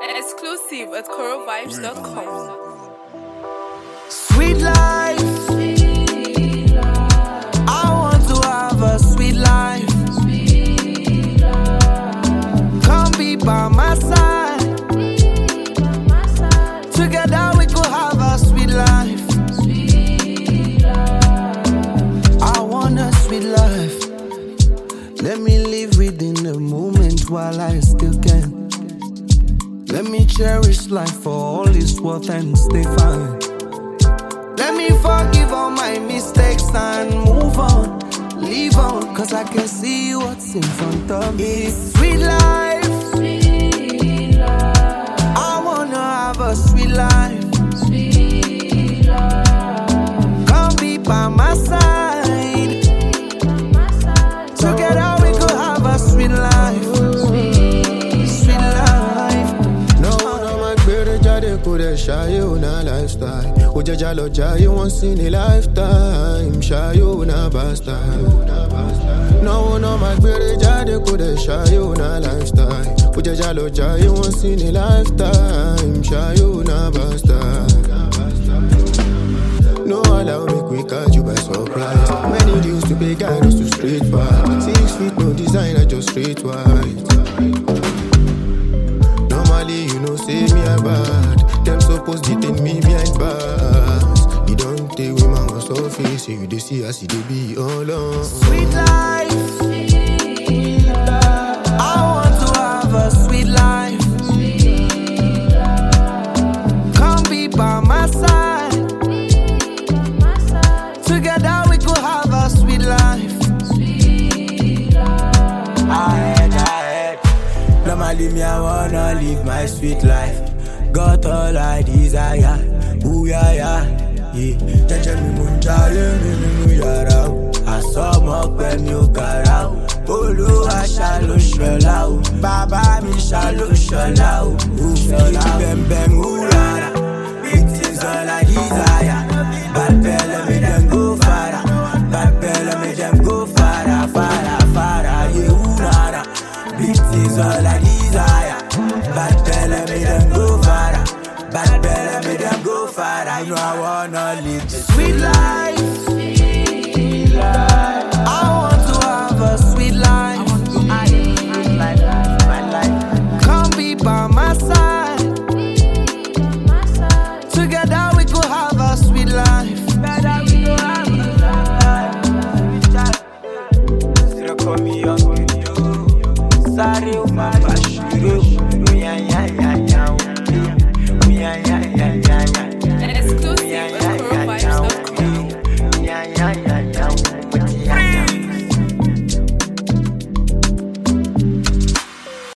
Exclusive at corovibes.com. Sweet life. I want to have a sweet life. Come be by my side. Together we could have a sweet life. I want a sweet life. Let me live within the moment while I still can. Let me cherish life for all its worth and stay fine. Let me forgive all my mistakes and move on, leave on, cause I can see what's in front of me. Sweet life, I wanna have a sweet life. Come be by my side. Together we could have a sweet life. Sweet life. No, my baby, jade could shy you na lifestyle. Ujaja lo jai once in a lifetime. Shy you na basta. No, my baby, jade could shy you na lifestyle. Ujaja lo jai once in a lifetime. Shy you na basta. No, allow me quick catch you by surprise. Many deals to pay guidance to straight fight. 6 feet, no designer, just straight white. Normally, you know, say me a bad. Them supposed detain me behind bars. You don't take women on surface. You they see as they be all on. Sweet life. I want to have a sweet life. Come be by my side. Together we could have a sweet life. I had. Normally me I wanna live my sweet life. Got all I desire. Ooh yeah yeah. Jaja mi munjale mi yara. Asomo pe mi o kara. Olúwa ṣá ló ṣọlá o. Bàbá mi ṣá ló ṣọlá o. Òfin bẹ̀m̀bẹ̀m wúrara. It is all I desire. Bad belle me dem go fara. Bad belle me dem go fara. Fara, fara, yeah, wúrara. It is all I desire. Bad belle me dem go fara. Bad belle me dem go fara. You know I wanna live the sweet life. I want to have a sweet life. Come be by my side. Together we could have a sweet life. Together we could have a sweet life. Still call me young with you. Sorry, my